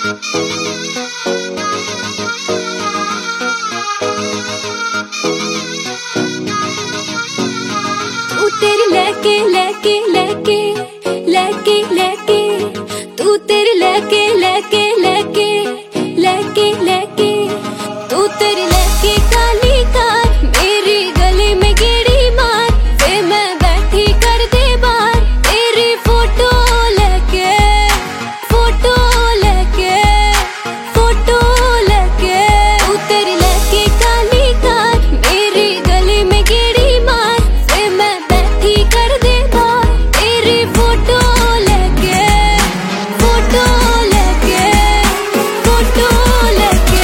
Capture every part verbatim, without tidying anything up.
तू तेरी लेके लेके लेके लेके लेके तू तेरी लेके लेके लेके लेके लेके तू तेरी लेके काली कार मेरी गली में गेड़ी मार वे मैं बैठी कर दे बार तेरी फोटो लेके फोटो लेके फोटो लेके तू तेरी लेके काली कार मेरी गली में गेड़ी मार वे मैं बैठी कर दे बार तेरी फोटो लेके फोटो लेके फोटो लेके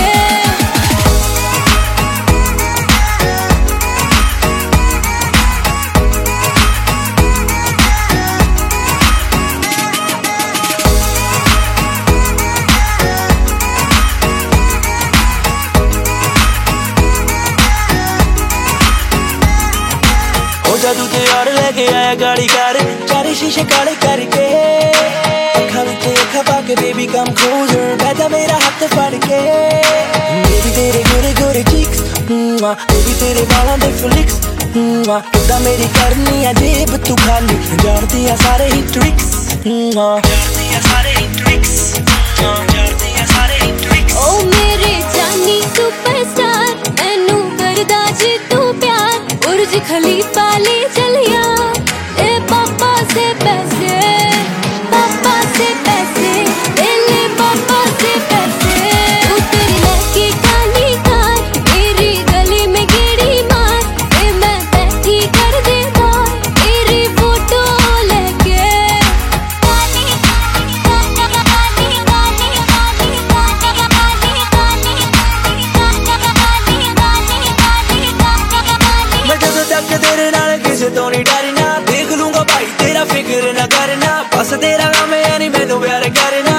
जादू ते यार लेके आया गाड़ी कार चारे शीशे काले करके अखा विच अखा पाके बेबी कम क्लोजर बैठा मेरा हाथ फड़ के बेबी तेरे गोरे गोरे चीक्स बेबी तेरे बालों दे फ्लिक्स किदा मेरी करनी है जेब तू खाली जानती है सारे ही ट्रिक्स जानती है सारे ही ट्रिक्स जानती है सारे ही ट्रिक्स ओ मेरे जानी सुपरस्टार मैनू करदा जी तू प्यार बुर्ज खलीफा ले चलिया ए पापा से पैसे पापा से पैसे ले पापा से पैसे तू तेरी लेके काली कार मेरी गली में गेड़ी मार ए मैं बैठी कर दे बार तेरी फोटो लेके काली काली काली काली काली काली काली काली मैं जदों तक तेरे नाल किसे तो नहीं डरना देख लूंगा भाई तेरा फिक्र न करना बस तेरा काम है नहीं मैनू प्यार करना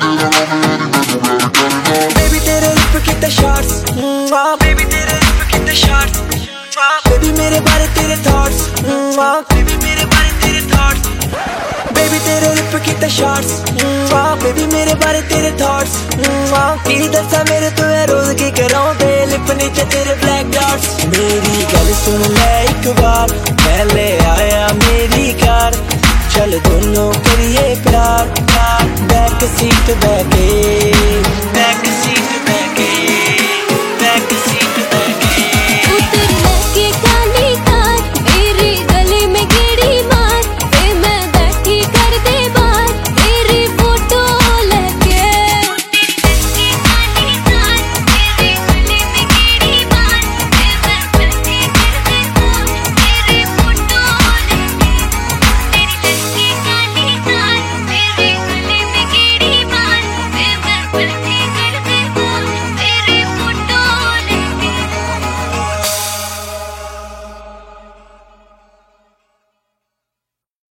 बेबी तेरे लिप कितने शॉट्स बेबी तेरे लिप कितने शॉट्स बेबी मेरे बारे तेरे थॉट्स बेबी मेरे बारे तेरे थॉट्स बेबी तेरे लिप कितने शॉट्स बेबी मेरे बारे तेरे थॉट्स की दसा मेरे तो है रोज की कराऊं लिप नीचे तेरे ब्लैक डॉट्स मेरी गल सुन ले एक बार पहले आया मेरी कार चल दोनों करिए प्यार बैक सीट बैठे बैक सीट